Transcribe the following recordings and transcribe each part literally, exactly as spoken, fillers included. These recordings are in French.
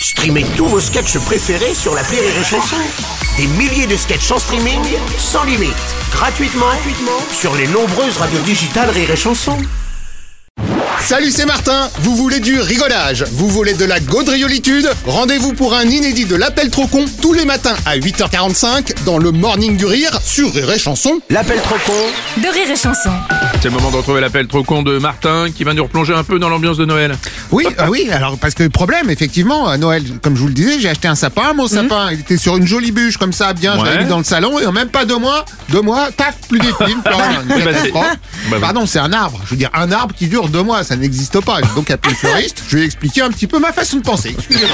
Streamez tous vos sketchs préférés sur l'appli Rire et Chanson. Des milliers de sketchs en streaming, sans limite, gratuitement, gratuitement sur les nombreuses radios digitales Rire et Chanson. Salut, c'est Martin. Vous voulez du rigolage? Vous voulez de la gaudriolitude? Rendez-vous pour un inédit de l'appel trop con tous les matins à huit heures quarante-cinq dans le Morning du Rire sur Rire et Chanson. L'appel trop con de Rire et Chanson. C'est le moment de retrouver l'appel trop con de Martin qui va nous replonger un peu dans l'ambiance de Noël. Oui, euh, oui, alors parce que problème, effectivement, à Noël, comme je vous le disais, j'ai acheté un sapin. Mon sapin, il était sur une jolie bûche comme ça, bien, je Ouais. l'avais mis dans le salon et en même pas deux mois, deux mois, taf, plus d'épines, plus rien, une Bah, c'est- catastrophe. Bah, oui. Pardon, c'est un arbre. Je veux dire, un arbre qui dure deux mois, ça n'existe pas. J'ai donc appelé le fleuriste. Je lui ai expliqué un petit peu ma façon de penser. Excusez-moi.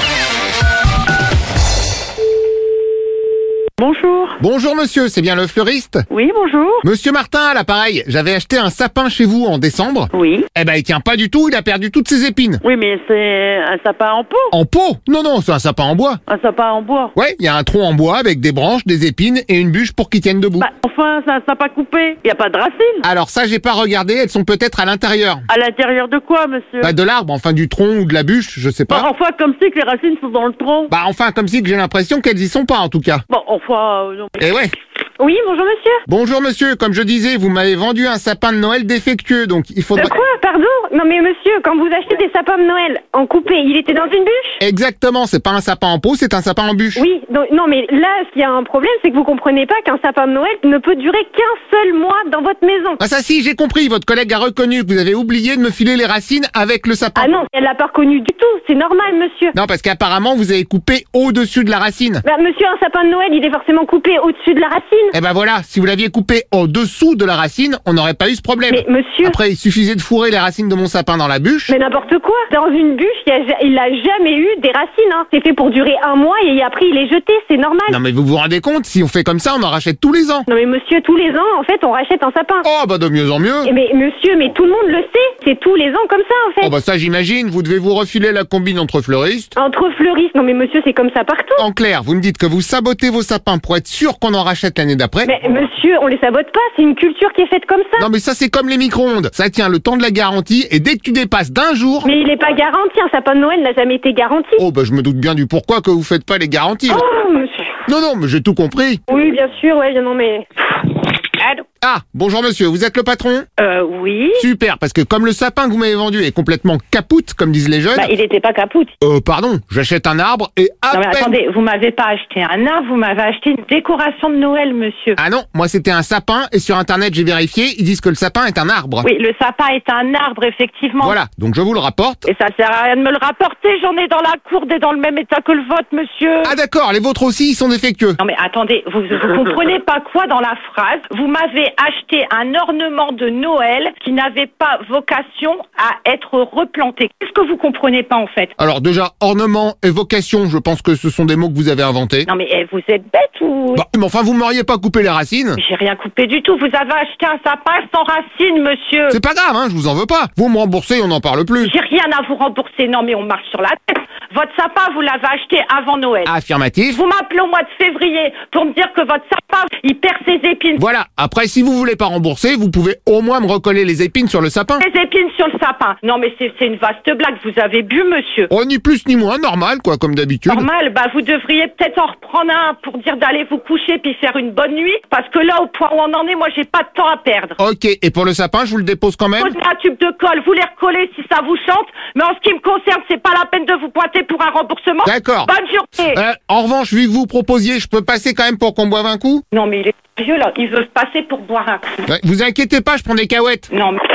Bonjour. Bonjour monsieur, c'est bien le fleuriste? Oui, bonjour. Monsieur Martin, à l'appareil, j'avais acheté un sapin chez vous en décembre. Oui. Eh ben, il tient pas du tout, il a perdu toutes ses épines. Oui, mais c'est un sapin en pot. En pot? Non, non, c'est un sapin en bois. Un sapin en bois. Ouais, il y a un tronc en bois avec des branches, des épines et une bûche pour qu'il tienne debout. Bah, enfin, c'est un sapin coupé. Il n'y a pas de racines. Alors ça, j'ai pas regardé, elles sont peut-être à l'intérieur. À l'intérieur de quoi, monsieur? Bah, de l'arbre, enfin du tronc ou de la bûche, je sais Bah, pas. enfin, comme si que les racines sont dans le tronc. Bah, enfin, comme si que j'ai l'impression qu'elles y sont pas, en tout cas. Bon, enfin... euh, non. Eh ouais. Oui, bonjour monsieur. Bonjour monsieur, comme je disais, vous m'avez vendu un sapin de Noël défectueux, donc il De faudra... quoi, pardon? Non mais monsieur, quand vous achetez des sapins de Noël en coupé, il était dans une bûche? Exactement, c'est pas un sapin en pot, c'est un sapin en bûche. Oui, donc, non mais là, ce qu'il y a un problème, c'est que vous comprenez pas qu'un sapin de Noël ne peut durer qu'un seul mois dans votre maison. Ah ça si, j'ai compris, votre collègue a reconnu que vous avez oublié de me filer les racines avec le sapin. Ah non, elle l'a pas reconnu du tout, c'est normal monsieur. Non, parce qu'apparemment, vous avez coupé au-dessus de la racine. Bah monsieur, un sapin de Noël, il est forcément coupé au-dessus de la racine. Eh ben voilà, si vous l'aviez coupé au-dessous de la racine, on n'aurait pas eu ce problème. Mais monsieur... Après, il suffisait de fourrer les racines de mon sapin dans la bûche. Mais n'importe quoi. Dans une bûche, il y a ja- il a jamais eu des racines. Hein. C'est fait pour durer un mois et après il est jeté, c'est normal. Non mais vous vous rendez compte, si on fait comme ça, on en rachète tous les ans. Non mais monsieur, tous les ans, en fait, on rachète un sapin. Oh bah de mieux en mieux. Eh Mais monsieur, mais tout le monde le sait. C'est tous les ans comme ça, en fait. Oh bah ça j'imagine, vous devez vous refiler la combine entre fleuristes. Entre fleuristes, non mais monsieur, c'est comme ça partout. En clair, vous me dites que vous sabotez vos sapins pour être sûr qu'on en rachète l'année d'après. Mais monsieur, on les sabote pas, c'est une culture qui est faite comme ça. Non mais ça c'est comme les micro-ondes, ça tient le temps de la garantie et dès que tu dépasses d'un jour... Mais il est pas garanti, un sapin de Noël n'a jamais été garanti. Oh bah je me doute bien du pourquoi que vous faites pas les garanties. Oh, monsieur. Non non, mais j'ai tout compris. Oui, bien sûr, ouais, non mais... Allô? Ah, bonjour monsieur, vous êtes le patron? Euh, oui. Super, parce que comme le sapin que vous m'avez vendu est complètement capoute, comme disent les jeunes... Bah, il était pas capoute. Euh, pardon, j'achète un arbre et à Non, mais peine... attendez, vous m'avez pas acheté un arbre, vous m'avez acheté une décoration de Noël, monsieur. Ah non, moi c'était un sapin et sur internet j'ai vérifié, ils disent que le sapin est un arbre. Oui, le sapin est un arbre, effectivement. Voilà, donc je vous le rapporte. Et ça sert à rien de me le rapporter, j'en ai dans la cour et dans le même état que le vôtre, monsieur. Ah d'accord, les vôtres aussi, ils sont défectueux. Non mais attendez, vous, vous comprenez pas quoi dans la phrase? Vous m'avez acheté un ornement de Noël qui n'avait pas vocation à être replanté. Qu'est-ce que vous comprenez pas en fait? Alors déjà, ornement et vocation, je pense que ce sont des mots que vous avez inventés. Non mais eh, vous êtes bête ou... Bah, mais enfin, vous m'auriez pas coupé les racines. J'ai rien coupé du tout, vous avez acheté un sapin sans racines, monsieur. C'est pas grave, hein, je vous en veux pas. Vous me remboursez, on n'en parle plus. J'ai rien à vous rembourser, non mais on marche sur la tête. Votre sapin, vous l'avez acheté avant Noël. Affirmatif. Vous m'appelez au mois de février pour me dire que votre sapin, il perd ses épines. Voilà, après si vous voulez pas rembourser, vous pouvez au moins me recoller les épines sur le sapin. Les épines sur le sapin. Non mais c'est c'est une vaste blague, vous avez bu, monsieur. Oh, ni plus ni moins, normal quoi, comme d'habitude. Normal, bah vous devriez peut-être en reprendre un pour dire d'aller vous coucher puis faire une bonne nuit, parce que là, au point où on en est, moi j'ai pas de temps à perdre. Ok, et pour le sapin, je vous le dépose quand même? Posez un tube de colle, vous les recollez si ça vous chante, mais en ce qui me concerne, c'est pas la peine de vous pointer pour un remboursement. D'accord. Bonne journée. Euh, en revanche, vu que vous proposiez, je peux passer quand même pour qu'on boive un coup? Non mais il est sérieux là, ils veulent passer pour boire un coup. Ouais, vous inquiétez pas, je prends des cahuètes. Non mais...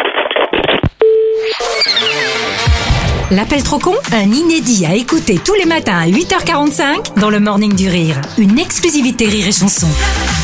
L'appel trop con, un inédit à écouter tous les matins à huit heures quarante-cinq dans le Morning du Rire. Une exclusivité Rire et Chanson.